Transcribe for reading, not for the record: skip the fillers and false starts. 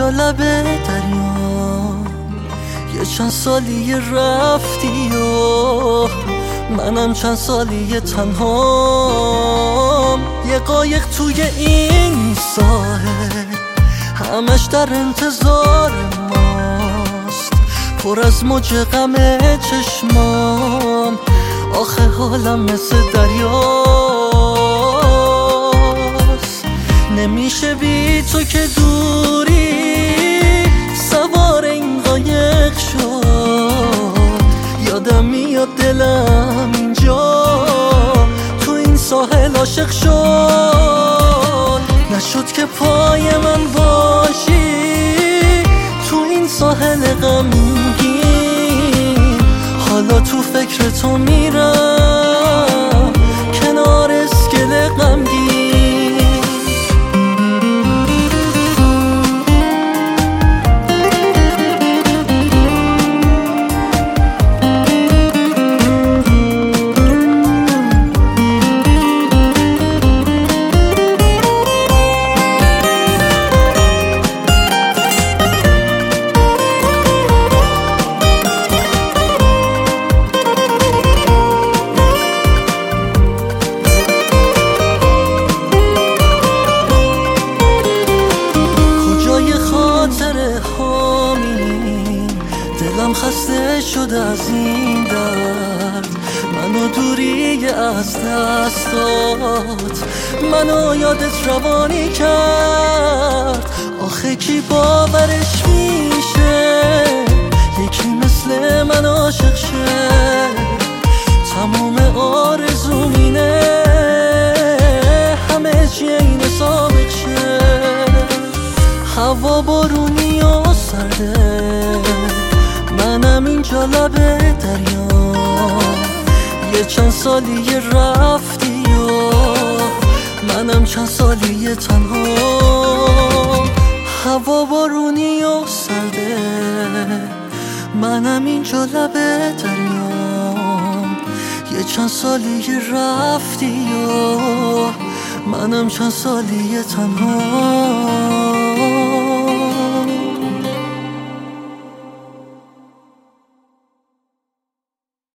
اینجا لب دریا، یه چند سالی رفتی و منم چند سالی تنهام. یه قایق توی این ساحل همش در انتظار ماست، پر از موج غم چشمام، آخه حالم مثل دریاست. نمیشه بی تو که دوری، سوار این قایق شد. یادم میاد دلم اینجا تو این ساحل عاشق شد. نشد که پای من باشی تو این ساحل غمگین، حالا تو فکر تو میرم کنار اسکله غمگین. دلم خسته شده از این درد، منو دوری از دستات، منو یادت روانی کرد. آخه کی باورش میشه یکی مثل من عاشق شه؟ تموم آرزوم اینه همه چی این سابق شه. هوا بارونی و سرده، منم اینجا لب دریا، یه چند سالی رفتی و منم چند سالی تنها. هوا بارونی و سرده، منم اینجا لب دریا، یه چند سالی رفتی و منم چند سالی تنها.